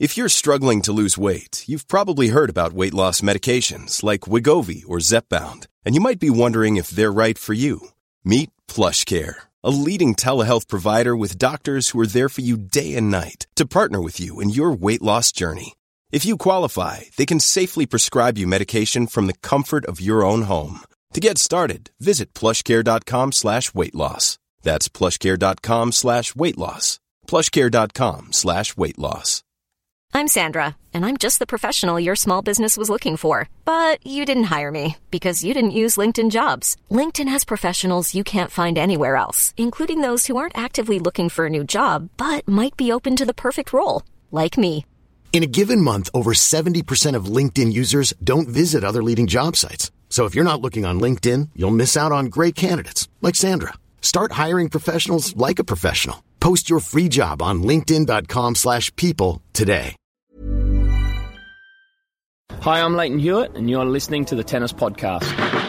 If you're struggling to lose weight, you've probably heard about weight loss medications like Wegovy or Zepbound, and you might be wondering if they're right for you. Meet PlushCare, a leading telehealth provider with doctors who are there for you day and night to partner with you in your weight loss journey. If you qualify, they can safely prescribe you medication from the comfort of your own home. To get started, visit plushcare.com/weightloss. That's plushcare.com/weightloss. plushcare.com/weightloss. I'm Sandra, and I'm just the professional your small business was looking for. But you didn't hire me because you didn't use LinkedIn Jobs. LinkedIn has professionals you can't find anywhere else, including those who aren't actively looking for a new job, but might be open to the perfect role, like me. In a given month, over 70% of LinkedIn users don't visit other leading job sites. So if you're not looking on LinkedIn, you'll miss out on great candidates like Sandra. Start hiring professionals like a professional. Post your free job on linkedin.com/people today. Hi, I'm Leighton Hewitt, and you're listening to the Tennis Podcast.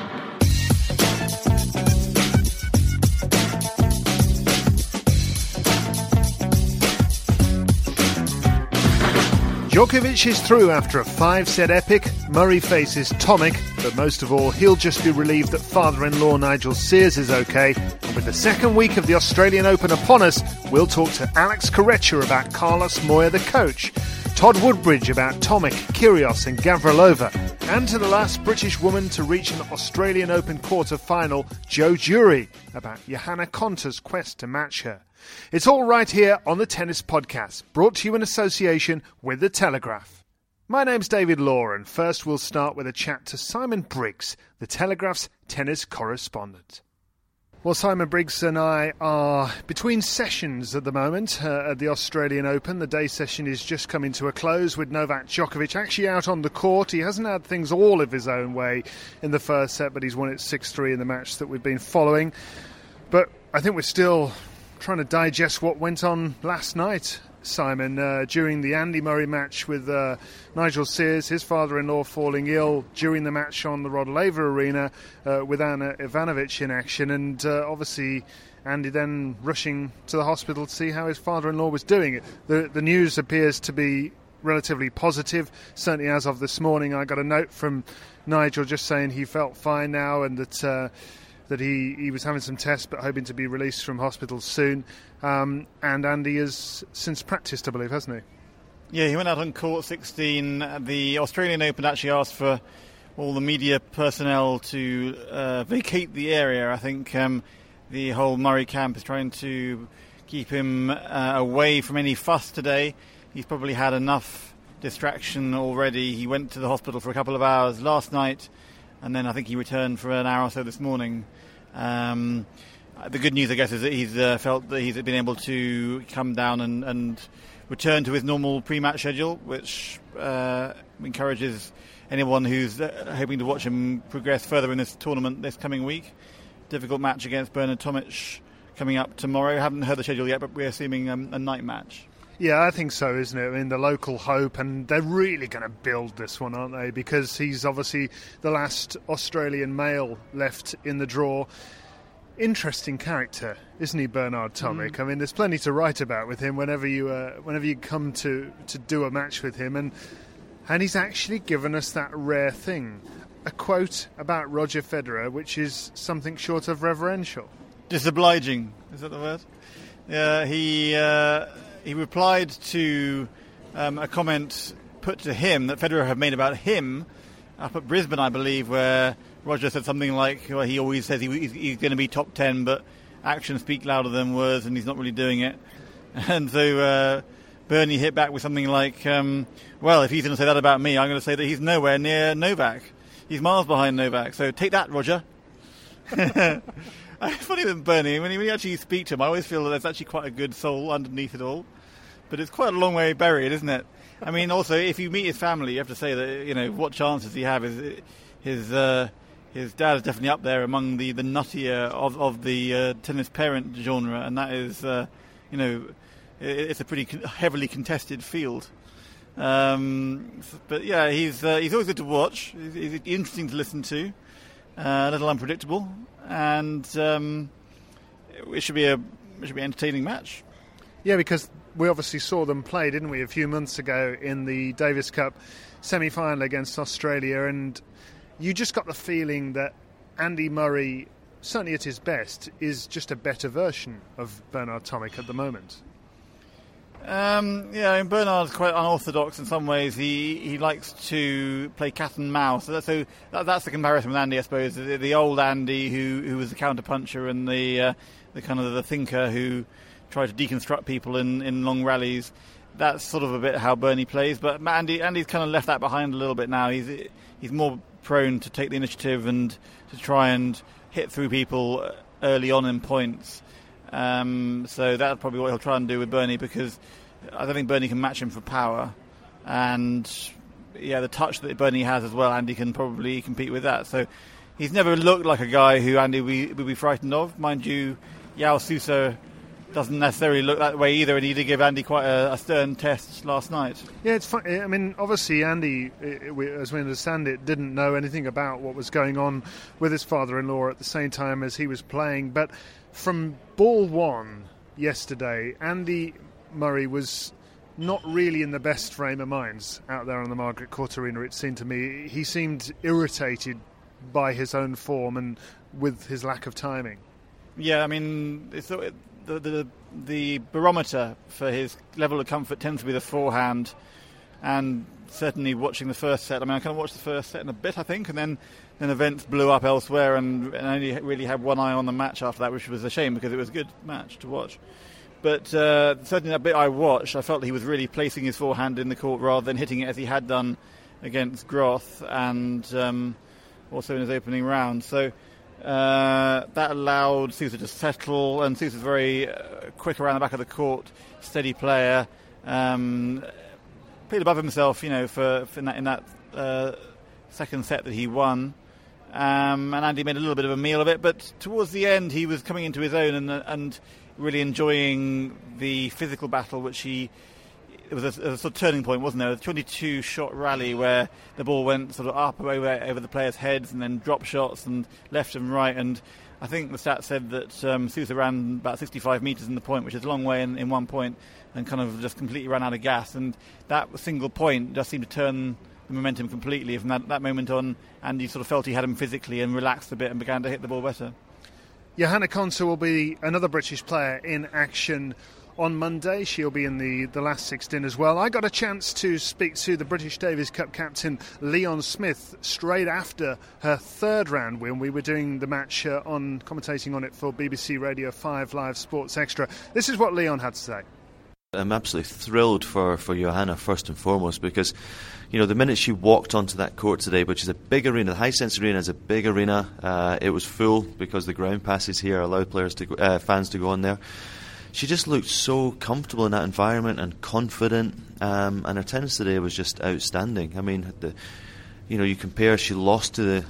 Djokovic is through after a 5-set epic. Murray faces Tomic, but most of all, he'll just be relieved that father-in-law Nigel Sears is okay. And with the second week of the Australian Open upon us, we'll talk to Alex Corretja about Carlos Moya, the coach, Todd Woodbridge about Tomic, Kyrgios and Gavrilova, and to the last British woman to reach an Australian Open quarter-final, Jo Jury, about Johanna Konta's quest to match her. It's all right here on the Tennis Podcast, brought to you in association with The Telegraph. My name's David Law, and first we'll start with a chat to Simon Briggs, The Telegraph's tennis correspondent. Well, Simon Briggs and I are between sessions at the moment at the Australian Open. The day session is just coming to a close with Novak Djokovic actually out on the court. He hasn't had things all of his own way in the first set, but he's won it 6-3 in the match that we've been following. But I think we're still trying to digest what went on last night, Simon, during the Andy Murray match with Nigel Sears, his father-in-law falling ill during the match on the Rod Laver Arena with Ana Ivanovic in action, and obviously Andy then rushing to the hospital to see how his father-in-law was doing. The news appears to be relatively positive, certainly as of this morning. I got a note from Nigel just saying he felt fine now and that he was having some tests but hoping to be released from hospital soon. And Andy has since practised, I believe, hasn't he? Yeah, he went out on court 16. The Australian Open actually asked for all the media personnel to vacate the area. I think the whole Murray camp is trying to keep him away from any fuss today. He's probably had enough distraction already. He went to the hospital for a couple of hours last night, and then I think he returned for an hour or so this morning. The good news, I guess, is that he's felt that he's been able to come down and return to his normal pre-match schedule, which encourages anyone who's hoping to watch him progress further in this tournament this coming week. Difficult match against Bernard Tomic coming up tomorrow. Haven't heard the schedule yet, but we're assuming a night match. Yeah, I think so, isn't it? I mean, the local hope, and they're really going to build this one, aren't they? Because he's obviously the last Australian male left in the draw. Interesting character, isn't he, Bernard Tomic? I mean, there's plenty to write about with him whenever you come to do a match with him, and he's actually given us that rare thing, a quote about Roger Federer, which is something short of reverential. Disobliging, is that the word? Yeah, he replied to a comment put to him that Federer had made about him up at Brisbane, I believe, where Roger said something like, well, he always says he's going to be top 10, but actions speak louder than words, and he's not really doing it. And so Bernie hit back with something like, well, if he's going to say that about me, I'm going to say that he's nowhere near Novak. He's miles behind Novak, so take that, Roger. Funny than Bernie, when you actually speak to him, I always feel that there's actually quite a good soul underneath it all. But it's quite a long way buried, isn't it? I mean, also, if you meet his family, you have to say that, you know, what chances he have is his dad is definitely up there among the nuttier of the tennis parent genre, and that is, it's a pretty heavily contested field. But yeah, he's always good to watch. He's interesting to listen to, a little unpredictable, and it should be an entertaining match. Yeah, because we obviously saw them play, didn't we, a few months ago in the Davis Cup semi-final against Australia, and you just got the feeling that Andy Murray, certainly at his best, is just a better version of Bernard Tomic at the moment. Bernard's quite unorthodox in some ways. He likes to play cat and mouse. So that's the comparison with Andy, I suppose. The old Andy who was the counter-puncher and the kind of the thinker who tried to deconstruct people in long rallies. That's sort of a bit how Bernie plays. But Andy's kind of left that behind a little bit now. He's more prone to take the initiative and to try and hit through people early on in points. So that's probably what he'll try and do with Bernie, because I don't think Bernie can match him for power. And the touch that Bernie has as well, Andy can probably compete with that. So he's never looked like a guy who Andy would be frightened of. Mind you, João Sousa doesn't necessarily look that way either, and he did give Andy quite a stern test last night. Yeah, it's fun. I mean, obviously Andy, as we understand it, didn't know anything about what was going on with his father-in-law at the same time as he was playing. But from ball one yesterday, Andy Murray was not really in the best frame of mind out there on the Margaret Court Arena, it seemed to me. He seemed irritated by his own form and with his lack of timing. Yeah, I mean, the barometer for his level of comfort tends to be the forehand, and certainly watching the first set. I mean, I kind of watched the first set in a bit, I think, and then events blew up elsewhere, and only really had one eye on the match after that, which was a shame because it was a good match to watch. But certainly that bit I watched, I felt that he was really placing his forehand in the court rather than hitting it as he had done against Groth and also in his opening round. So that allowed Sousa to settle, and Sousa's very quick around the back of the court, steady player, played above himself, in that second set that he won. And Andy made a little bit of a meal of it, but towards the end he was coming into his own and really enjoying the physical battle, which it was a sort of turning point, wasn't there? A 22-shot rally where the ball went sort of up over the players' heads and then drop shots and left and right. And I think the stats said that Sousa ran about 65 metres in the point, which is a long way in 1 point, and kind of just completely ran out of gas. And that single point just seemed to turn the momentum completely. From that moment on, Andy sort of felt he had him physically and relaxed a bit and began to hit the ball better. Johanna Konta will be another British player in action on Monday. She'll be in the last 16 as well. I got a chance to speak to the British Davis Cup captain Leon Smith straight after her third round win. We were doing the match commentating on it for BBC Radio 5 Live Sports Extra. This is what Leon had to say. I'm absolutely thrilled for Johanna first and foremost, because the minute she walked onto that court today, which is a big arena, the Hisense Arena is a big arena, it was full because the ground passes here allow fans to go on there. She just looked so comfortable in that environment and confident, and her tennis today was just outstanding. I mean, you compare, she lost to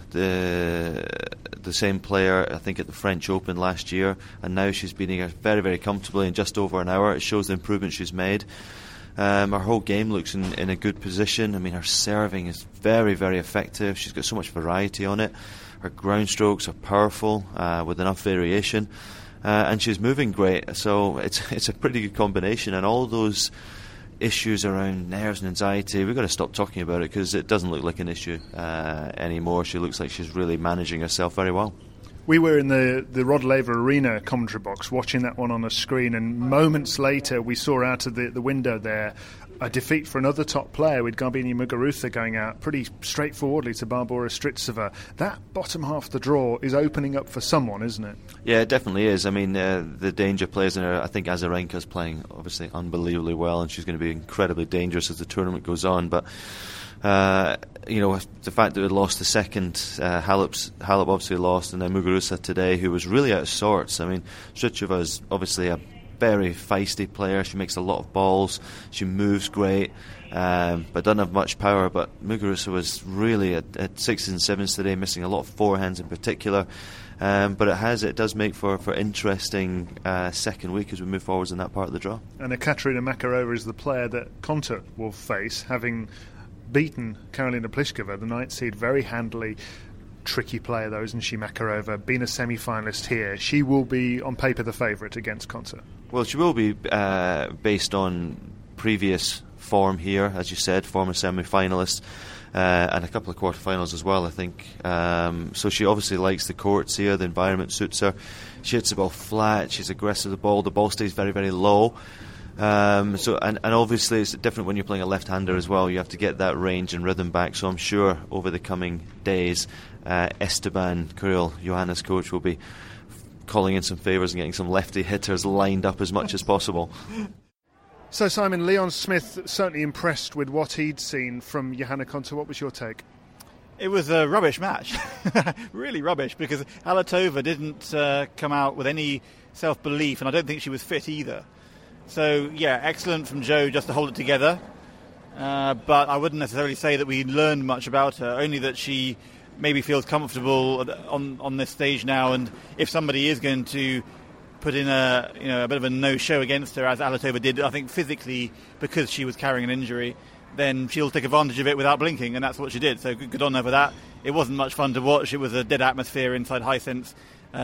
the same player, I think, at the French Open last year, and now she's beating her very, very comfortably in just over an hour. It shows the improvement she's made. Her whole game looks in a good position. I mean, her serving is very, very effective. She's got so much variety on it. Her ground strokes are powerful with enough variation, and she's moving great. So it's a pretty good combination, and all those issues around nerves and anxiety, we've got to stop talking about it because it doesn't look like an issue anymore. She looks like she's really managing herself very well. We were in the Rod Laver Arena commentary box watching that one on a screen, and moments later we saw out of the window there a defeat for another top player with Garbiñe Muguruza going out pretty straightforwardly to Barbora Strycova. That bottom half of the draw is opening up for someone, isn't it? Yeah, it definitely is. I mean, the danger players in her, I think Azarenka's playing obviously unbelievably well, and she's going to be incredibly dangerous as the tournament goes on. But the fact that we lost the second, Halep obviously lost, and then Muguruza today, who was really out of sorts. I mean, Strycova is obviously a very feisty player. She makes a lot of balls. She moves great, but doesn't have much power. But Muguruza was really at 6s and 7s today, missing a lot of forehands in particular. But it does make for interesting second week as we move forwards in that part of the draw. And Ekaterina Makarova is the player that Konta will face, having beaten Karolina Pliskova, the ninth seed, very handily. tricky player though, isn't she, Makarova? Being a semi-finalist here, she will be on paper the favourite against Konta. Well, she will be based on previous form here, as you said, former semi-finalist, and a couple of quarterfinals as well, I think. So she obviously likes the courts here, the environment suits her. She hits the ball flat, she's aggressive with the ball stays very, very low. So obviously it's different when you're playing a left-hander as well. You have to get that range and rhythm back. So I'm sure over the coming days, Esteban Carril, Johanna's coach, will be calling in some favours and getting some lefty hitters lined up as much as possible. So Simon, Leon Smith certainly impressed with what he'd seen from Johanna Konta. What was your take? It was a rubbish match, really rubbish, because Alatova didn't come out with any self-belief, and I don't think she was fit either. So, yeah, excellent from Jo just to hold it together, but I wouldn't necessarily say that we learned much about her, only that she maybe feels comfortable on this stage now, and if somebody is going to put in a bit of a no-show against her, as Alatova did, I think physically, because she was carrying an injury, then she'll take advantage of it without blinking, and that's what she did. So good on her for that. It wasn't much fun to watch. It was a dead atmosphere inside Hisense.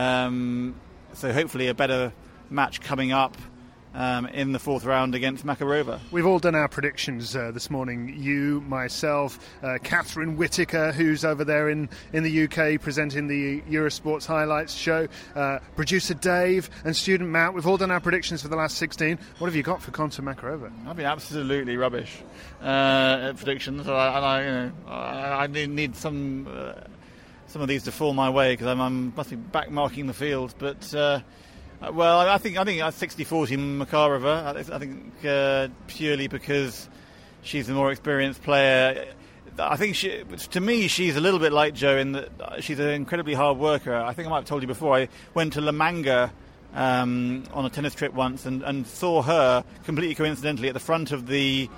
So hopefully a better match coming up in the fourth round against Makarova. We've all done our predictions this morning. You, myself, Catherine Whitaker, who's over there in the UK presenting the Eurosports Highlights show, producer Dave and student Matt. We've all done our predictions for the last 16. What have you got for Konta Makarova? I've been absolutely rubbish at predictions. I need some of these to fall my way because I must be backmarking the field, but. I think 60-40 Makarova. I think purely because she's a more experienced player. I think to me, she's a little bit like Jo in that she's an incredibly hard worker. I think I might have told you before. I went to La Manga on a tennis trip once and saw her completely coincidentally at the front of the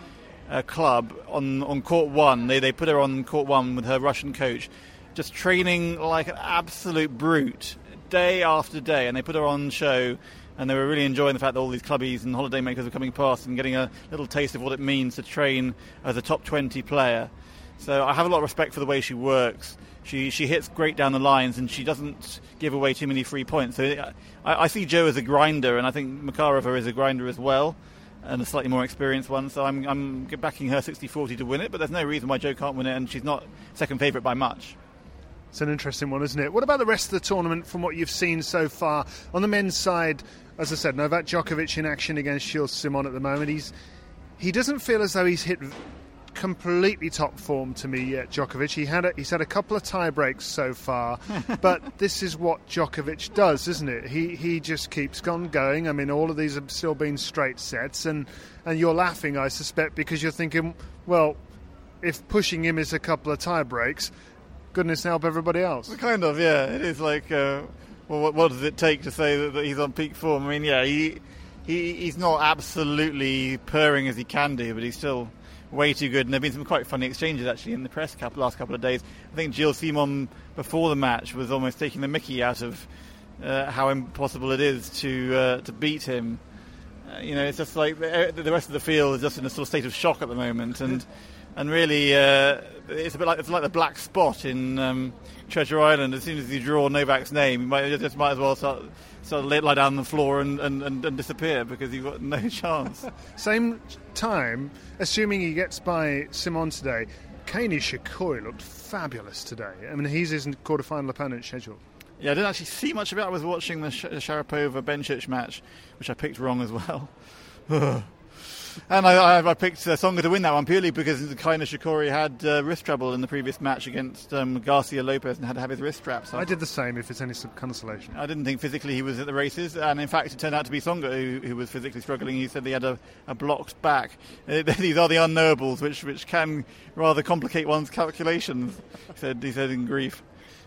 club on court one. They put her on court one with her Russian coach, just training like an absolute brute. Day after day, and they put her on show, and they were really enjoying the fact that all these clubbies and holidaymakers were coming past and getting a little taste of what it means to train as a top 20 player. So I have a lot of respect for the way she works. She hits great down the lines, and she doesn't give away too many free points. So I see Jo as a grinder, and I think Makarova is a grinder as well, and a slightly more experienced one. So I'm backing her 60-40 to win it, but there's no reason why Jo can't win it, and she's not second favourite by much. It's an interesting one, isn't it? What about the rest of the tournament from what you've seen so far? On the men's side, as I said, Novak Djokovic in action against Gilles Simon at the moment. He doesn't feel as though he's hit completely top form to me yet, Djokovic. He's had a couple of tie breaks so far, but this is what Djokovic does, isn't it? He just keeps on going. I mean, all of these have still been straight sets, and you're laughing, I suspect, because you're thinking, well, if pushing him is a couple of tie breaks, goodness help everybody else. Well, kind of, yeah. It is like, what does it take to say that he's on peak form? I mean, yeah, he's not absolutely purring as he can do, but he's still way too good. And there have been some quite funny exchanges, actually, in the press last couple of days. I think Gilles Simon, before the match, was almost taking the mickey out of how impossible it is to beat him. It's just like the rest of the field is just in a sort of state of shock at the moment, and really, it's a bit like the black spot in Treasure Island. As soon as you draw Novak's name, you might as well start lie down on the floor and disappear because you've got no chance. Same time, assuming he gets by Simon today, Kei Nishikori looked fabulous today. I mean, he's his quarterfinal opponent scheduled. Yeah, I didn't actually see much of it. I was watching the Sharapova-Bencic match, which I picked wrong as well. And I picked Tsonga to win that one purely because Kei Nishikori had wrist trouble in the previous match against Garcia Lopez and had to have his wrist strapped. So I did the same, if it's any consolation. I didn't think physically he was at the races, and in fact it turned out to be Tsonga who was physically struggling. He said he had a blocked back. These are the unknowables, which can rather complicate one's calculations, he said in grief.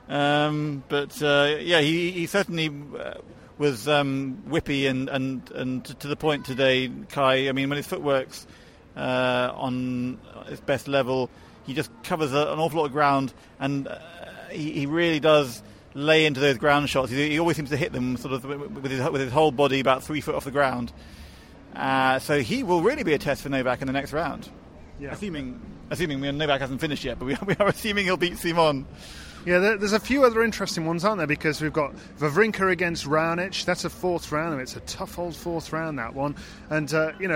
He certainly was whippy and to the point today, Kai. I mean, when his footwork's on his best level, he just covers an awful lot of ground, and he really does lay into those ground shots. He always seems to hit them sort of with his whole body about 3 foot off the ground. So he will really be a test for Novak in the next round. Yeah. Assuming Novak hasn't finished yet, but we are assuming he'll beat Simon. Yeah, there's a few other interesting ones, aren't there? Because we've got Wawrinka against Raonic. That's a fourth round, and it's a tough old fourth round, that one. And,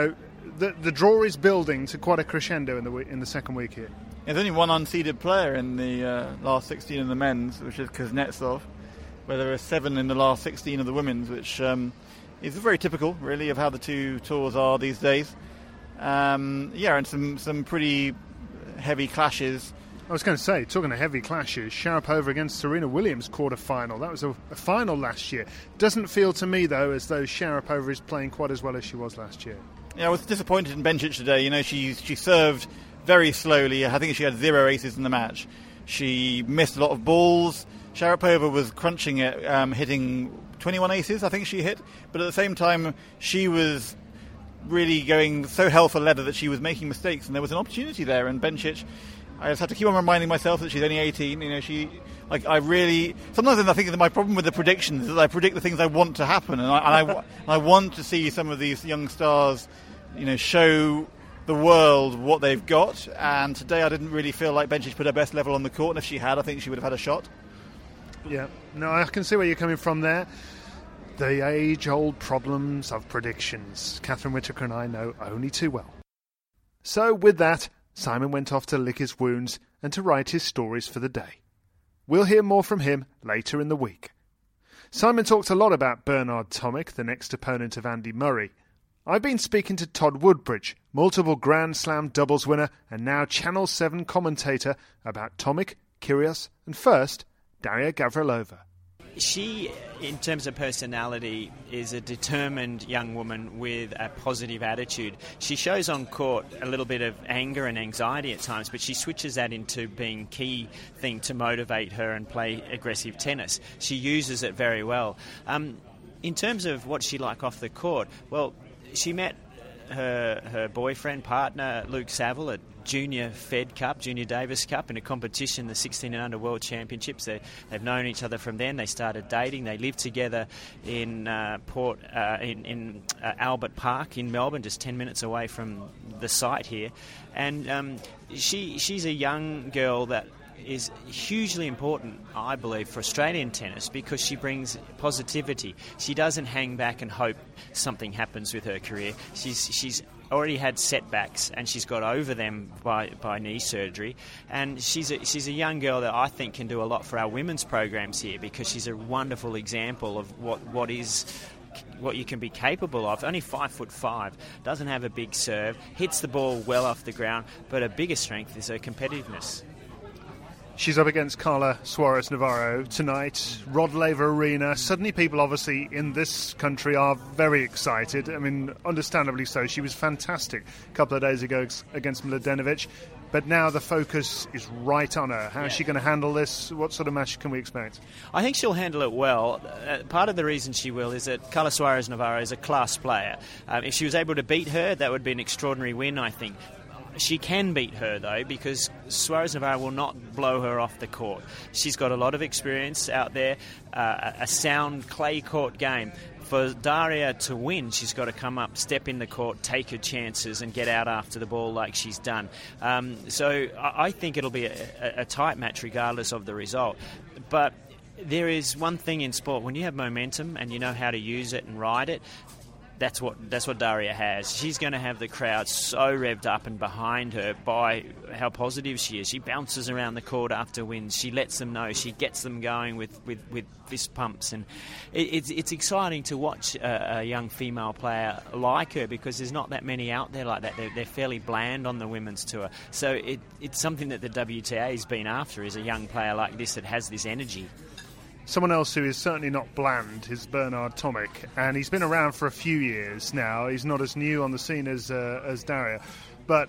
the draw is building to quite a crescendo in the second week here. There's only one unseeded player in the last 16 of the men's, which is Kuznetsov, where there are 7 in the last 16 of the women's, which is very typical, really, of how the two tours are these days. And some pretty heavy clashes. I was going to say, talking of heavy clashes, Sharapova against Serena Williams quarter-final. That was a final last year. Doesn't feel to me, though, as though Sharapova is playing quite as well as she was last year. Yeah, I was disappointed in Bencic today. You know, she served very slowly. I think she had 0 aces in the match. She missed a lot of balls. Sharapova was crunching it, hitting 21 aces, I think she hit. But at the same time, she was really going so hell for leather that she was making mistakes, and there was an opportunity there. And Bencic, I just have to keep on reminding myself that she's only 18. You know, sometimes I think that my problem with the predictions is that I predict the things I want to happen, and I want to see some of these young stars, show the world what they've got. And today I didn't really feel like Bencic put her best level on the court, and if she had, I think she would have had a shot. Yeah, no, I can see where you're coming from there. The age-old problems of predictions. Catherine Whitaker and I know only too well. So with that, Simon went off to lick his wounds and to write his stories for the day. We'll hear more from him later in the week. Simon talked a lot about Bernard Tomic, the next opponent of Andy Murray. I've been speaking to Todd Woodbridge, multiple Grand Slam doubles winner and now Channel 7 commentator, about Tomic, Kyrgios and first, Daria Gavrilova. She, in terms of personality, is a determined young woman with a positive attitude. She shows on court a little bit of anger and anxiety at times, but she switches that into being key thing to motivate her and play aggressive tennis. She uses it very well. In terms of what's she like off the court, well, she met her boyfriend, partner, Luke Saville, at Junior Fed Cup, Junior Davis Cup, in a competition, the 16 and under World Championships. They've known each other from then. They started dating. They lived together in Albert Park in Melbourne, just 10 minutes away from the site here. And she's a young girl that is hugely important, I believe, for Australian tennis, because she brings positivity. She doesn't hang back and hope something happens with her career. She's already had setbacks, and she's got over them by knee surgery. And she's a young girl that I think can do a lot for our women's programs here, because she's a wonderful example of what you can be capable of. Only 5'5", doesn't have a big serve, hits the ball well off the ground, but her biggest strength is her competitiveness. She's up against Carla Suarez Navarro tonight, Rod Laver Arena. Suddenly people obviously in this country are very excited. I mean, understandably so. She was fantastic a couple of days ago against Mladenovic. But now the focus is right on her. How is she going to handle this? What sort of match can we expect? I think she'll handle it well. Part of the reason she will is that Carla Suarez Navarro is a class player. If she was able to beat her, that would be an extraordinary win, I think. She can beat her, though, because Suarez Navarro will not blow her off the court. She's got a lot of experience out there, a sound clay court game. For Daria to win, she's got to come up, step in the court, take her chances and get out after the ball like she's done. So I think it'll be a tight match regardless of the result. But there is one thing in sport: when you have momentum and you know how to use it and ride it, that's what Daria has. She's going to have the crowd so revved up and behind her by how positive she is. She bounces around the court after wins. She lets them know. She gets them going with fist pumps. And it's exciting to watch a young female player like her, because there's not that many out there like that. They're fairly bland on the women's tour. So it's something that the WTA has been after, is a young player like this that has this energy. Someone else who is certainly not bland is Bernard Tomic, and he's been around for a few years now. He's not as new on the scene as Daria, but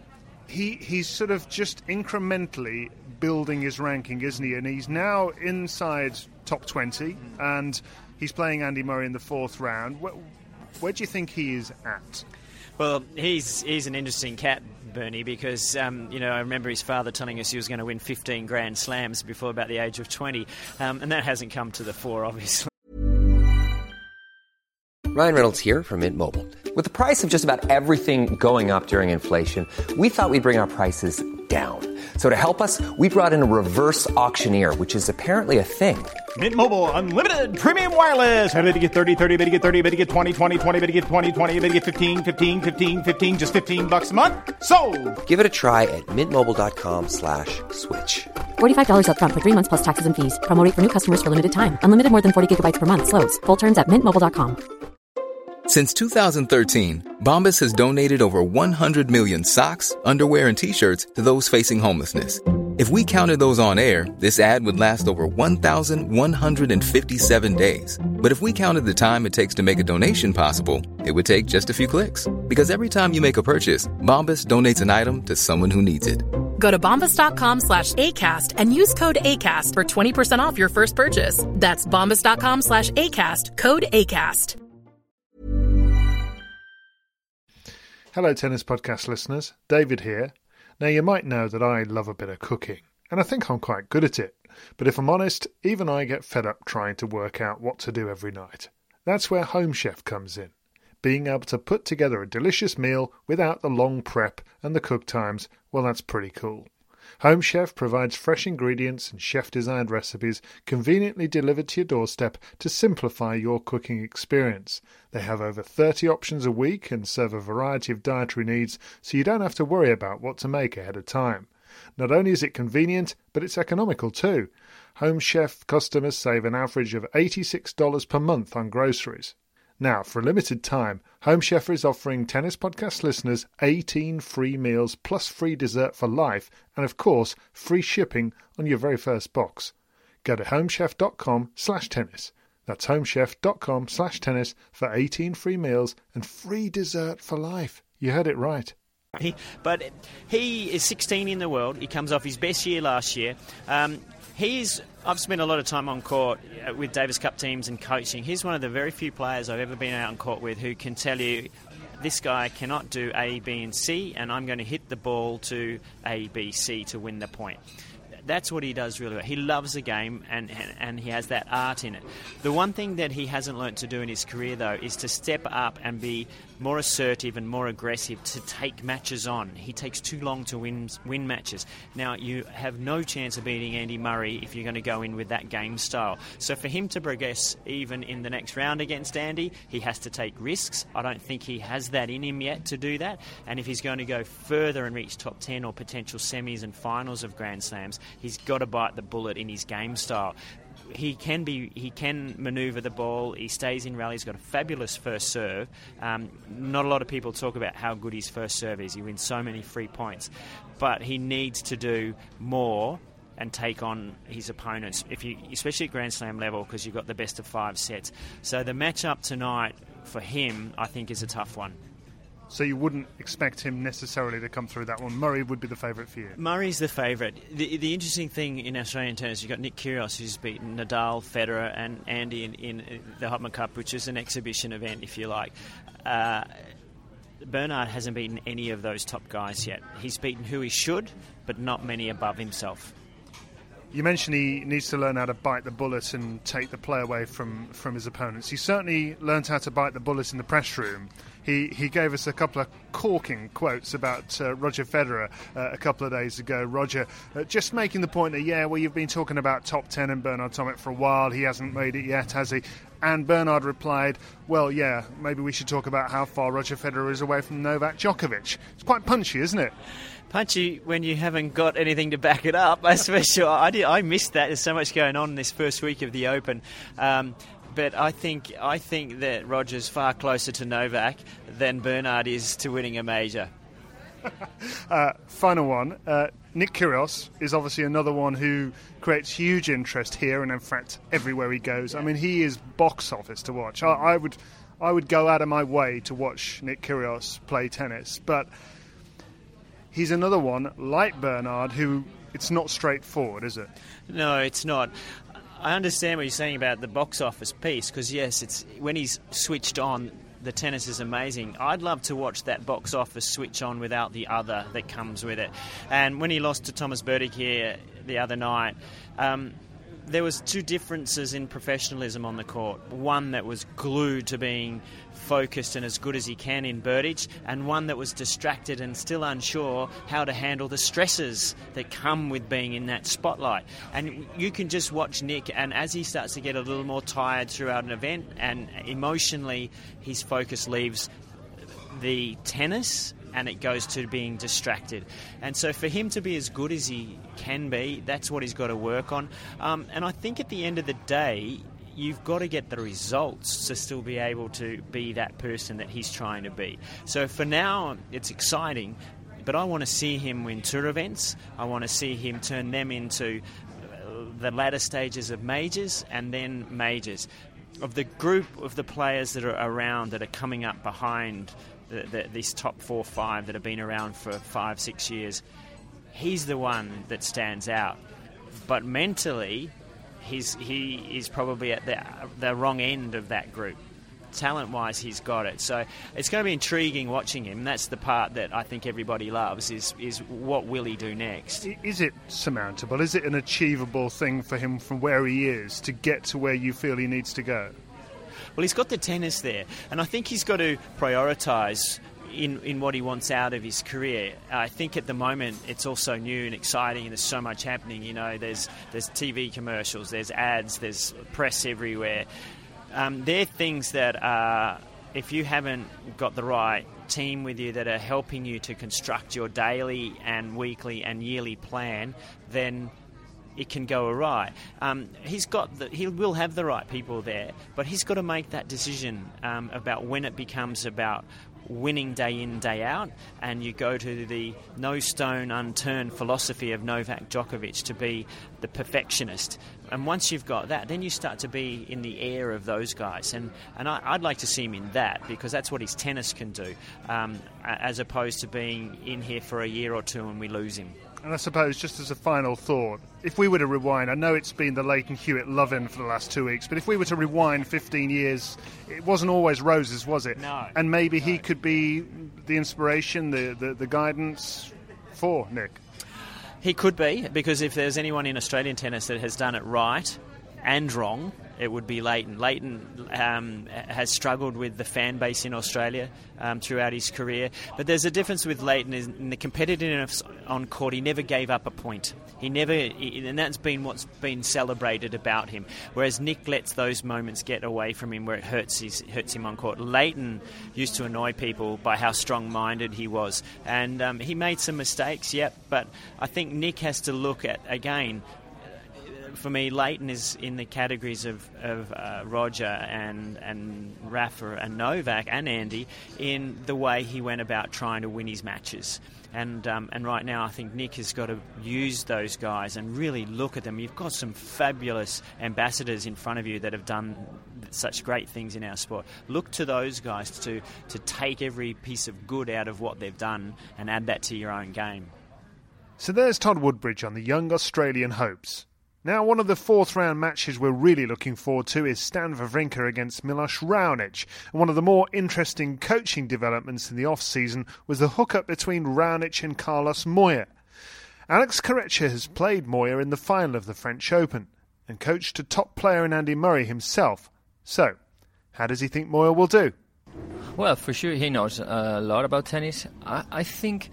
he's sort of just incrementally building his ranking, isn't he? And he's now inside top 20, and he's playing Andy Murray in the fourth round. Where do you think he is at? Well, he's an interesting cat, Bernie, because I remember his father telling us he was going to win 15 Grand Slams before about the age of 20, and that hasn't come to the fore, obviously. Ryan Reynolds here from Mint Mobile. With the price of just about everything going up during inflation, we thought we'd bring our prices down. So to help us, we brought in a reverse auctioneer, which is apparently a thing. Mint Mobile Unlimited Premium Wireless. How to get 30, 30, how to get 30, how to get 20, 20, 20, how to get 20, 20, how to get 15, 15, 15, 15, just $15 a month? Sold! Give it a try at mintmobile.com/switch. $45 up front for 3 months plus taxes and fees. Promo rate for new customers for limited time. Unlimited more than 40 gigabytes per month. Slows full terms at mintmobile.com. Since 2013, Bombas has donated over 100 million socks, underwear, and T-shirts to those facing homelessness. If we counted those on air, this ad would last over 1,157 days. But if we counted the time it takes to make a donation possible, it would take just a few clicks. Because every time you make a purchase, Bombas donates an item to someone who needs it. Go to bombas.com/ACAST and use code ACAST for 20% off your first purchase. That's bombas.com/ACAST, code ACAST. Hello, Tennis Podcast listeners. David here. Now, you might know that I love a bit of cooking, and I think I'm quite good at it. But if I'm honest, even I get fed up trying to work out what to do every night. That's where Home Chef comes in. Being able to put together a delicious meal without the long prep and the cook times, well, that's pretty cool. Home Chef provides fresh ingredients and chef-designed recipes conveniently delivered to your doorstep to simplify your cooking experience. They have over 30 options a week and serve a variety of dietary needs, so you don't have to worry about what to make ahead of time. Not only is it convenient, but it's economical too. Home Chef customers save an average of $86 per month on groceries. Now, for a limited time, Home Chef is offering Tennis Podcast listeners 18 free meals plus free dessert for life and, of course, free shipping on your very first box. Go to homechef.com/tennis. That's homechef.com/tennis for 18 free meals and free dessert for life. You heard it right. But he is 16 in the world. He comes off his best year last year. I've spent a lot of time on court with Davis Cup teams and coaching. He's one of the very few players I've ever been out on court with who can tell you, this guy cannot do A, B and C, and I'm going to hit the ball to A, B, C to win the point. That's what he does really well. He loves the game and he has that art in it. The one thing that he hasn't learnt to do in his career, though, is to step up and be more assertive and more aggressive to take matches on. He takes too long to win matches. Now, you have no chance of beating Andy Murray if you're going to go in with that game style. So for him to progress even in the next round against Andy, he has to take risks. I don't think he has that in him yet to do that. And if he's going to go further and reach top 10 or potential semis and finals of Grand Slams, he's got to bite the bullet in his game style. He can manoeuvre the ball. He stays in rally. He's got a fabulous first serve. Not a lot of people talk about how good his first serve is. He wins so many free points. But he needs to do more and take on his opponents, especially at Grand Slam level, because you've got the best of 5 sets. So the matchup tonight for him, I think, is a tough one. So you wouldn't expect him necessarily to come through that one. Murray would be the favourite for you. Murray's the favourite. The interesting thing in Australian tennis, you've got Nick Kyrgios, who's beaten Nadal, Federer and Andy in the Hopman Cup, which is an exhibition event, if you like. Bernard hasn't beaten any of those top guys yet. He's beaten who he should, but not many above himself. You mentioned he needs to learn how to bite the bullet and take the play away from his opponents. He certainly learned how to bite the bullet in the press room. He gave us a couple of corking quotes about Roger Federer a couple of days ago. Roger just making the point that, you've been talking about top 10 and Bernard Tomic for a while. He hasn't made it yet, has he? And Bernard replied, well, yeah, maybe we should talk about how far Roger Federer is away from Novak Djokovic. It's quite punchy, isn't it? Punchy when you haven't got anything to back it up, that's for sure. I missed that. There's so much going on in this first week of the Open. But I think that Roger's far closer to Novak than Bernard is to winning a major. Final one. Nick Kyrgios is obviously another one who creates huge interest here and, in fact, everywhere he goes. Yeah. I mean, he is box office to watch. I would go out of my way to watch Nick Kyrgios play tennis, but he's another one, like Bernard, who it's not straightforward, is it? No, it's not. I understand what you're saying about the box office piece, because, yes, it's when he's switched on, the tennis is amazing. I'd love to watch that box office switch on without the other that comes with it. And when he lost to Thomas Berdych here the other night, there was two differences in professionalism on the court. One that was glued to being focused and as good as he can in Burditch, and one that was distracted and still unsure how to handle the stresses that come with being in that spotlight. And you can just watch Nick, and as he starts to get a little more tired throughout an event, and emotionally his focus leaves the tennis and it goes to being distracted. And so for him to be as good as he can be, that's what he's got to work on. And I think at the end of the day, you've got to get the results to still be able to be that person that he's trying to be. So for now, it's exciting, but I want to see him win tour events. I want to see him turn them into the latter stages of majors and then majors. Of the group of the players that are around that are coming up behind these top 4 5 that have been around for 5-6 years, he's the one that stands out. But mentally, he is probably at the wrong end of that group. Talent-wise, he's got it. So it's going to be intriguing watching him. That's the part that I think everybody loves, is what will he do next? Is it surmountable? Is it an achievable thing for him from where he is to get to where you feel he needs to go? Well, he's got the tennis there, and I think he's got to prioritise in what he wants out of his career. I think at the moment it's also new and exciting, and there's so much happening. You know, there's TV commercials, there's ads, there's press everywhere. They're things that are, if you haven't got the right team with you that are helping you to construct your daily and weekly and yearly plan, then it can go awry. He will have the right people there, but he's got to make that decision about when it becomes about winning day in, day out, and you go to the no stone unturned philosophy of Novak Djokovic to be the perfectionist. And once you've got that, then you start to be in the air of those guys. And I'd like to see him in that, because that's what his tennis can do, as opposed to being in here for a year or two and we lose him. And I suppose, just as a final thought, if we were to rewind, I know it's been the Leighton Hewitt love-in for the last 2 weeks, but if we were to rewind 15 years, it wasn't always roses, was it? No. And maybe he could be the inspiration, the guidance for Nick. He could be, because if there's anyone in Australian tennis that has done it right and wrong, it would be Leighton. Leighton has struggled with the fan base in Australia throughout his career. But there's a difference with Leighton in the competitiveness on court. He never gave up a point. And that's been what's been celebrated about him. Whereas Nick lets those moments get away from him where it hurts him on court. Leighton used to annoy people by how strong-minded he was. And he made some mistakes, yep. But I think Nick has to look at, again, for me, Leighton is in the categories of Roger and Rafa and Novak and Andy in the way he went about trying to win his matches. And right now I think Nick has got to use those guys and really look at them. You've got some fabulous ambassadors in front of you that have done such great things in our sport. Look to those guys to take every piece of good out of what they've done and add that to your own game. So there's Todd Woodbridge on the young Australian hopes. Now, one of the fourth-round matches we're really looking forward to is Stan Wawrinka against Milos Raonic. And one of the more interesting coaching developments in the off-season was the hookup between Raonic and Carlos Moya. Alex Corretja has played Moya in the final of the French Open and coached a top player in Andy Murray himself. So, how does he think Moya will do? Well, for sure he knows a lot about tennis. I think,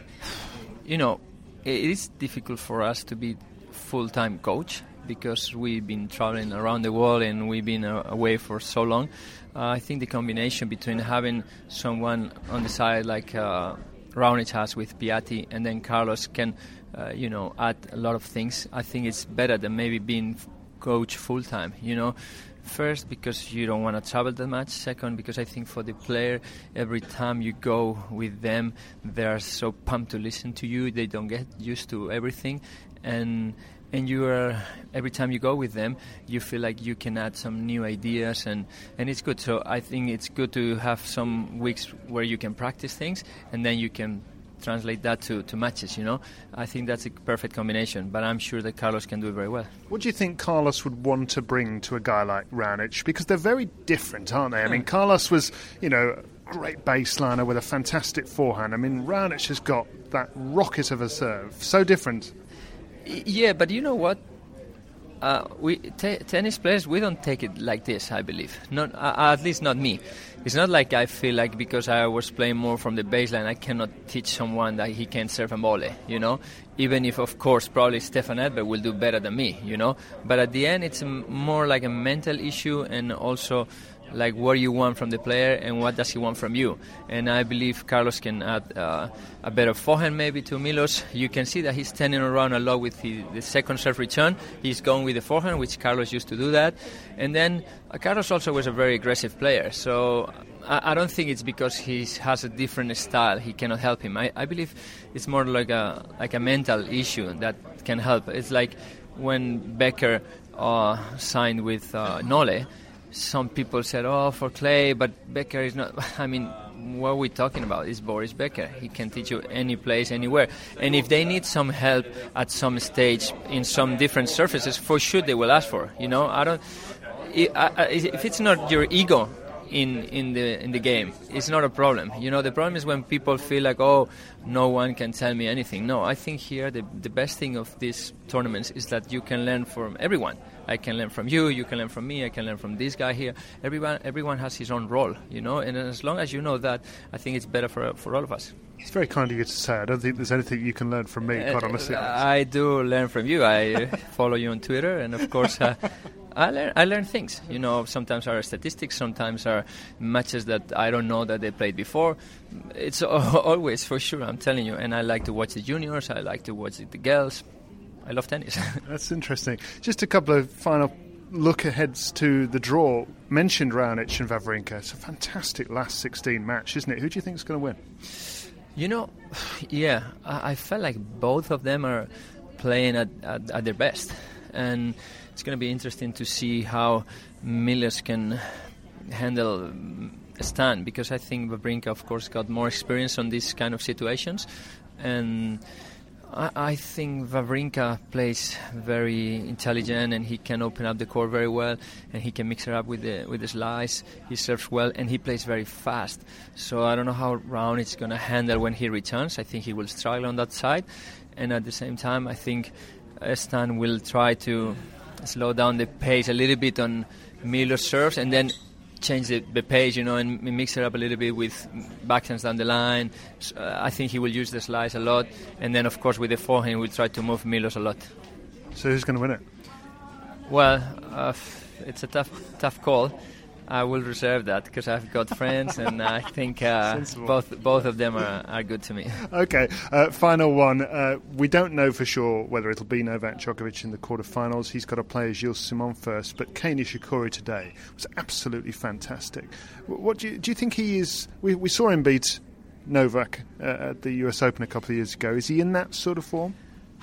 it is difficult for us to be full-time coach because we've been traveling around the world and we've been away for so long. I think the combination between having someone on the side like Raonic has with Piatti and then Carlos can add a lot of things. I think it's better than maybe being coach full-time, First, because you don't want to travel that much. Second, because I think for the player, every time you go with them, they are so pumped to listen to you. They don't get used to everything. And you are, every time you go with them, you feel like you can add some new ideas, and it's good. So I think it's good to have some weeks where you can practice things, and then you can translate that to matches, I think that's a perfect combination, but I'm sure that Carlos can do it very well. What do you think Carlos would want to bring to a guy like Raonic? Because they're very different, aren't they? I mean, Carlos was, a great baseliner with a fantastic forehand. I mean, Raonic has got that rocket of a serve. So different. Yeah, but you know what? tennis players, we don't take it like this, I believe. Not, at least not me. It's not like I feel like because I was playing more from the baseline, I cannot teach someone that he can serve a volley, you know? Even if, of course, probably Stefan Edberg will do better than me, you know? But at the end, it's more like a mental issue, and also like what you want from the player and what does he want from you. And I believe Carlos can add a better forehand maybe to Milos. You can see that he's turning around a lot with the second serve return. He's going with the forehand, which Carlos used to do that. And then Carlos also was a very aggressive player. So I don't think it's because he has a different style he cannot help him. I believe it's more like a mental issue that can help. It's like when Becker signed with Nole. Some people said, for clay, but Becker is not. I mean, what are we talking about? It's Boris Becker. He can teach you any place, anywhere. And if they need some help at some stage in some different surfaces, for sure they will ask for. You know, if it's not your ego in the game, it's not a problem. You know, the problem is when people feel like, no one can tell me anything. No, I think here the best thing of these tournaments is that you can learn from everyone. I can learn from you, you can learn from me, I can learn from this guy here. Everyone has his own role, you know, and as long as you know that, I think it's better for all of us. It's very kind of you to say. I don't think there's anything you can learn from me, quite honestly. I do learn from you. I follow you on Twitter, and of course I learn things. You know, sometimes are statistics, sometimes are matches that I don't know that they played before. It's always, for sure, I'm telling you. And I like to watch the juniors, I like to watch the girls. I love tennis. That's interesting. Just a couple of final look-aheads to the draw. Mentioned Raonic and Wawrinka. It's a fantastic last 16 match, isn't it? Who do you think is going to win? You know, yeah, I felt like both of them are playing at their best. And it's going to be interesting to see how Milos can handle Stan, because I think Wawrinka, of course, got more experience on these kind of situations. And I think Wawrinka plays very intelligent, and he can open up the court very well, and he can mix it up with the slice. He serves well, and he plays very fast. So I don't know how Raonic is going to handle when he returns. I think he will struggle on that side. And at the same time, I think Stan will try to slow down the pace a little bit on Milos serves, and then change the pace, you know, and mix it up a little bit with backhands down the line. I think he will use the slice a lot, and then of course with the forehand we'll try to move Milos a lot. So who's going to win it? Well, it's a tough call. I will reserve that because I've got friends, and I think both of them are good to me. Okay, final one. We don't know for sure whether it'll be Novak Djokovic in the quarterfinals. He's got to play Gilles Simon first, but Kei Nishikori today was absolutely fantastic. What do you think he is? We saw him beat Novak at the US Open a couple of years ago. Is he in that sort of form?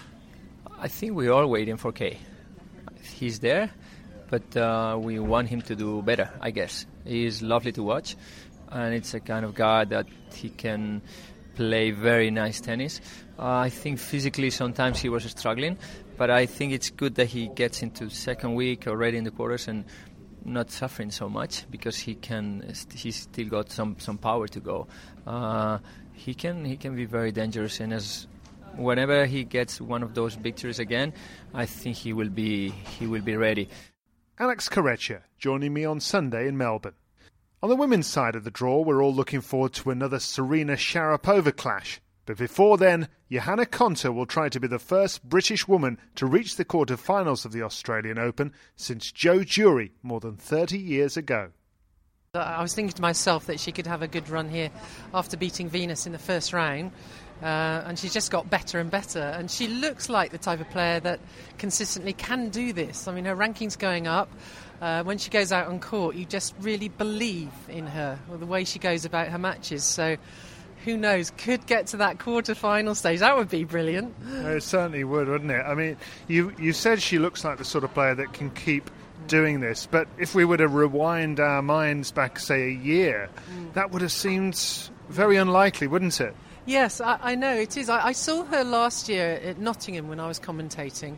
I think we're all waiting for Kei. He's there. But we want him to do better, I guess. He's lovely to watch, and it's a kind of guy that he can play very nice tennis. I think physically sometimes he was struggling, but I think it's good that he gets into second week already in the quarters and not suffering so much, because he's still got some power to go. He can be very dangerous, and whenever he gets one of those victories again, I think he will be ready. Alex Corretja joining me on Sunday in Melbourne. On the women's side of the draw, we're all looking forward to another Serena Sharapova clash. But before then, Johanna Konta will try to be the first British woman to reach the quarter-finals of the Australian Open since Jo Jury more than 30 years ago. I was thinking to myself that she could have a good run here after beating Venus in the first round. And she's just got better and better, and she looks like the type of player that consistently can do this. I mean, her ranking's going up. When she goes out on court, you just really believe in her, or the way she goes about her matches. So who knows, could get to that quarter-final stage. That would be brilliant. It certainly would, wouldn't it? I mean, you said she looks like the sort of player that can keep doing this, but if we were to rewind our minds back, say, a year, that would have seemed very unlikely, wouldn't it? Yes, I know it is. I saw her last year at Nottingham when I was commentating,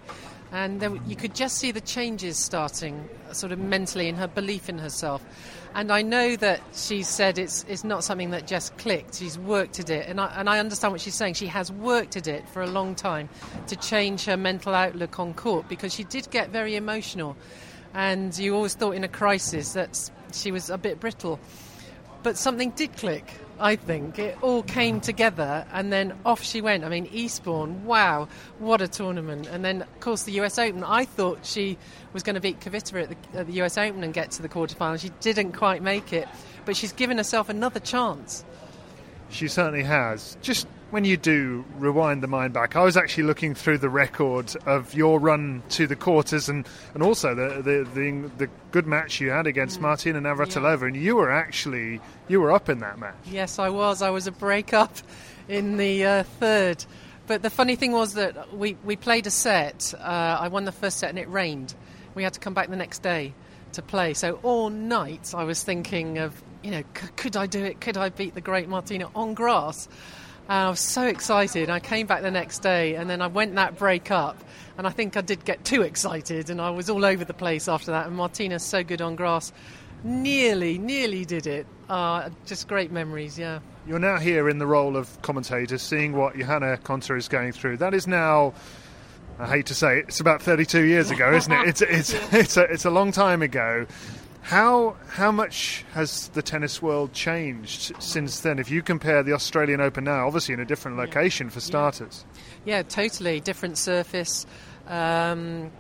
And then you could just see the changes starting sort of mentally in her belief in herself. And I know that she said it's not something that just clicked. She's worked at it. And I understand what she's saying. She has worked at it for a long time to change her mental outlook on court, because she did get very emotional. And you always thought in a crisis that she was a bit brittle. But something did click, I think. It all came together, and then off she went. I mean, Eastbourne, wow, what a tournament. And then, of course, the US Open. I thought she was going to beat Kvitova at the US Open and get to the quarterfinals. She didn't quite make it, but she's given herself another chance. She certainly has. Just when you do rewind the mind back, I was actually looking through the record of your run to the quarters and also the good match you had against Martina Navratilova, and you were up in that match. Yes, I was. I was a break-up in the third. But the funny thing was that we played a set. I won the first set and it rained. We had to come back the next day to play. So all night I was thinking of, could I do it? Could I beat the great Martina on grass? And I was so excited. I came back the next day, and then I went that break up, and I think I did get too excited, and I was all over the place after that. And Martina's so good on grass. Nearly did it. Just great memories, yeah. You're now here in the role of commentator, seeing what Johanna Konta is going through. That is now, I hate to say it, it's about 32 years ago, isn't it? It's a long time ago. How much has the tennis world changed since then? If you compare the Australian Open now, obviously in a different location for starters. Yeah, totally. Different surface. I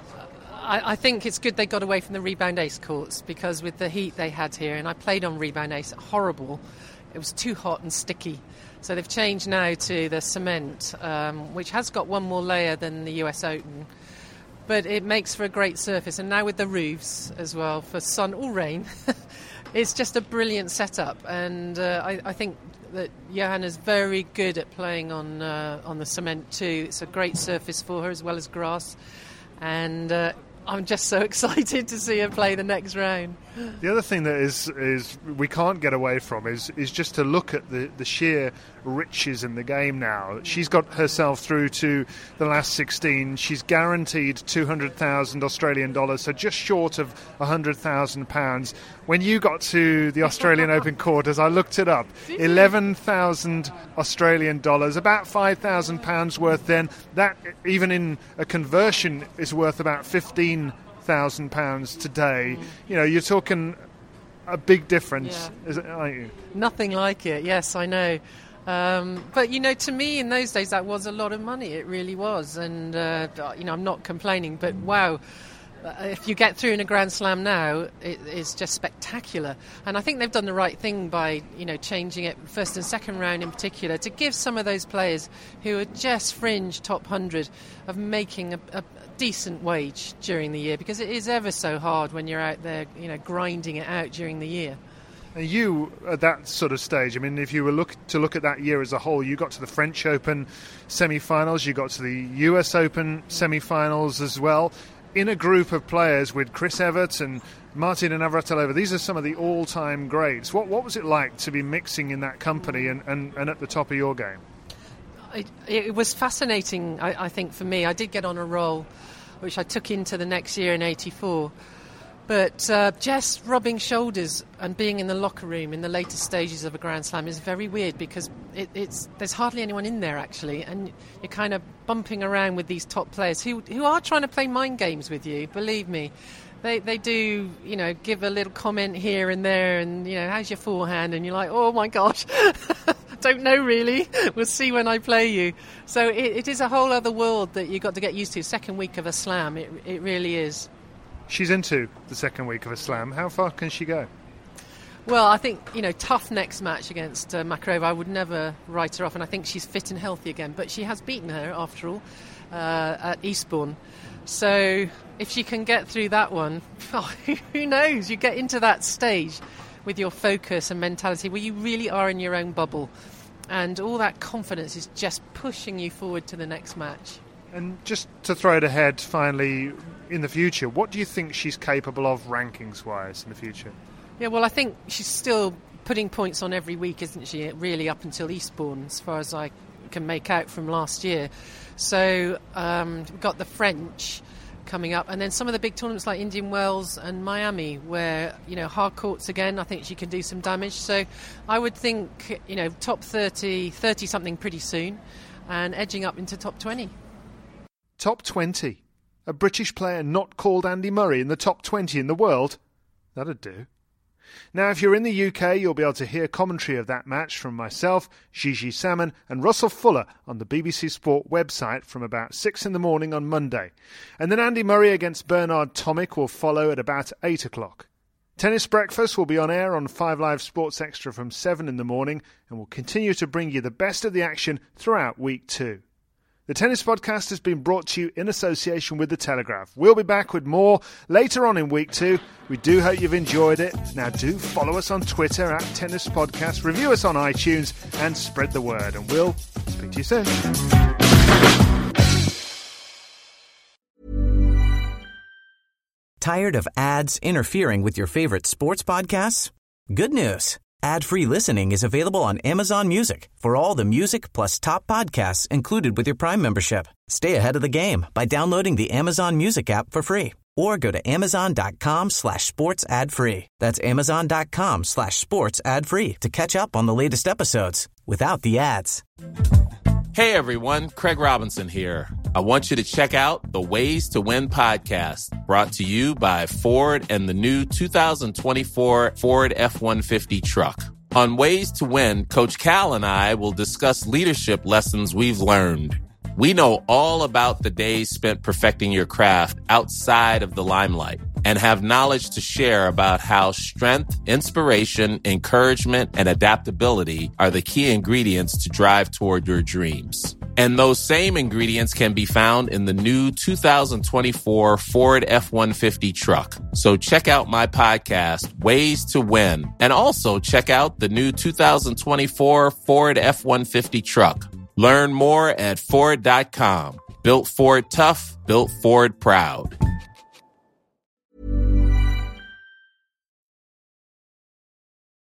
think it's good they got away from the rebound ace courts, because with the heat they had here, and I played on rebound ace, horrible. It was too hot and sticky. So they've changed now to the cement, which has got one more layer than the US Open. But it makes for a great surface. And now with the roofs as well, for sun or rain, it's just a brilliant setup. And I think that Johanna's very good at playing on the cement too. It's a great surface for her as well as grass. And I'm just so excited to see her play the next round. The other thing that is we can't get away from is just to look at the sheer riches in the game now. She's got herself through to the last 16. She's guaranteed 200,000 Australian dollars, so just short of £100,000. When you got to the Australian Open quarters, I looked it up, 11,000 Australian dollars, about £5,000 worth then. That, even in a conversion, is worth about £15,000 today. You're talking a big difference, aren't you? Nothing like it, yes, I know. But, to me in those days that was a lot of money. It really was. And, I'm not complaining, but wow, if you get through in a Grand Slam now, it's just spectacular. And I think they've done the right thing by, changing it first and second round in particular, to give some of those players who are just fringe top 100 of making a decent wage during the year, because it is ever so hard when you're out there, grinding it out during the year. You, at that sort of stage, I mean, if you were look at that year as a whole, you got to the French Open semi-finals, you got to the US Open semi-finals as well, in a group of players with Chris Evert and Martina Navratilova. These are some of the all-time greats. What was it like to be mixing in that company and at the top of your game? It was fascinating, I think, for me. I did get on a roll, which I took into the next year in 84. But just rubbing shoulders and being in the locker room in the later stages of a Grand Slam is very weird, because there's hardly anyone in there, actually, and you're kind of bumping around with these top players who are trying to play mind games with you, believe me. They do, give a little comment here and there, and, how's your forehand? And you're like, oh, my gosh, don't know really. We'll see when I play you. So it is a whole other world that you've got to get used to. Second week of a slam, it really is. She's into the second week of a slam. How far can she go? Well, I think, tough next match against Makarova. I would never write her off, and I think she's fit and healthy again. But she has beaten her, after all, at Eastbourne. So if she can get through that one, who knows? You get into that stage with your focus and mentality where you really are in your own bubble. And all that confidence is just pushing you forward to the next match. And just to throw it ahead, finally, in the future, what do you think she's capable of rankings-wise in the future? Yeah, well, I think she's still putting points on every week, isn't she? Really, up until Eastbourne, as far as I can make out from last year. So we've got the French coming up, and then some of the big tournaments like Indian Wells and Miami, where, you know, hard courts again, I think she can do some damage. So I would think, you know, top 30 something pretty soon, and edging up into top 20. Top 20? A British player not called Andy Murray in the top 20 in the world? That'd do. Now, if you're in the UK, you'll be able to hear commentary of that match from myself, Gigi Salmon and Russell Fuller on the BBC Sport website from about 6 in the morning on Monday. And then Andy Murray against Bernard Tomic will follow at about 8 o'clock. Tennis Breakfast will be on air on 5 Live Sports Extra from 7 in the morning and will continue to bring you the best of the action throughout week 2. The Tennis Podcast has been brought to you in association with The Telegraph. We'll be back with more later on in week 2. We do hope you've enjoyed it. Now do follow us on Twitter at Tennis Podcast, review us on iTunes and spread the word. And we'll speak to you soon. Tired of ads interfering with your favorite sports podcasts? Good news. Ad-free listening is available on Amazon Music for all the music plus top podcasts included with your Prime membership. Stay ahead of the game by downloading the Amazon Music app for free or go to amazon.com/sports ad free. That's amazon.com/sports ad free to catch up on the latest episodes without the ads. Hey everyone, Craig Robinson here. I want you to check out the Ways to Win podcast, brought to you by Ford and the new 2024 Ford F-150 truck. On Ways to Win, Coach Cal and I will discuss leadership lessons we've learned. We know all about the days spent perfecting your craft outside of the limelight and have knowledge to share about how strength, inspiration, encouragement, and adaptability are the key ingredients to drive toward your dreams. And those same ingredients can be found in the new 2024 Ford F-150 truck. So check out my podcast, Ways to Win, and also check out the new 2024 Ford F-150 truck. Learn more at Ford.com. Built Ford tough, built Ford proud.